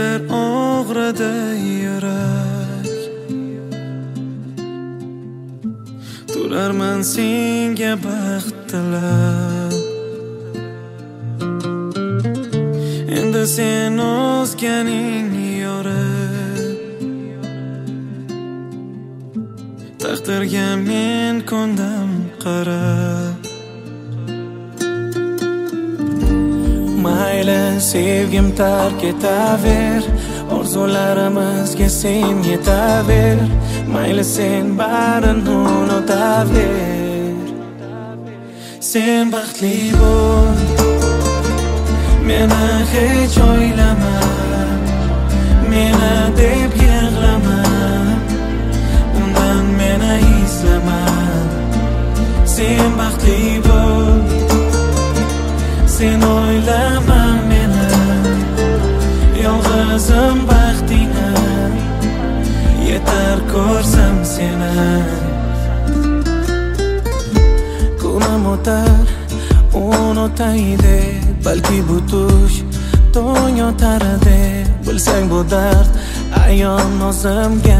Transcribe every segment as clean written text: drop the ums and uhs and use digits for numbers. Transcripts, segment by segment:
bir og'ridi yurak. Turarman senga baxt tilab. Endi sen o'zganing yori, taqdirga men ko'ndim qarab. Mayli sevgim tark etaver, orzularimizga sen yetaver. Mayli sen barini unutaver. Sen baxtli bo'l, meni hech o'ylama, meni deb yig'lama, undan meni izlama. Sen baxtli bo'l, sen o'ylama meni, yolg'izim baxtingni, yetar ko'rsam seni. Kunim o'tar, unutaydi, balki bu tush tong yotar edi. Bilsang bu dard ayon o'zimga.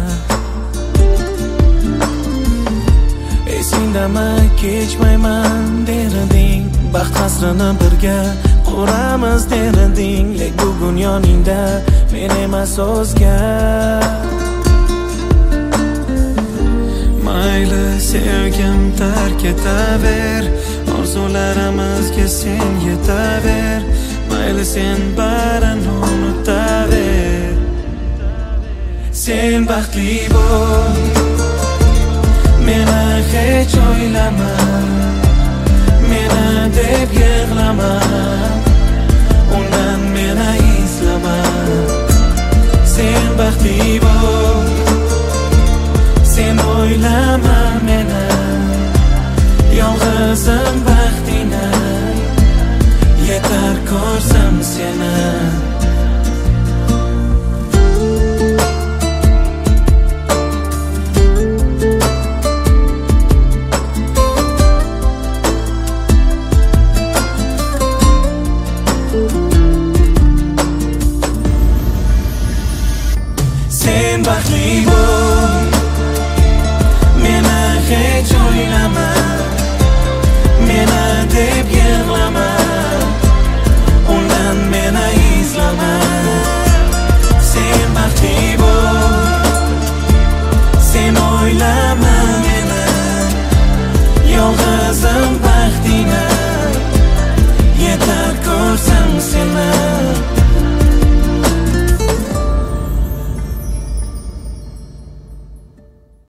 Esingdami kechmayman derding, baxt qasrini birga quramiz derding. Lek bugun yoningda men emas o'zga. Mayli sevgim tark etaver, orzularimizga sen yetaver. Mayli sen barini unutaver. Sen baxtli bo'l, meni hech o'ylama, meni deb yig'lama, undan meni izlama. Sen baxtli bo'l, sen o'ylama meni, yolg'izim baxtingni, yetar ko'rsam seni. Sen baxtli bo'l,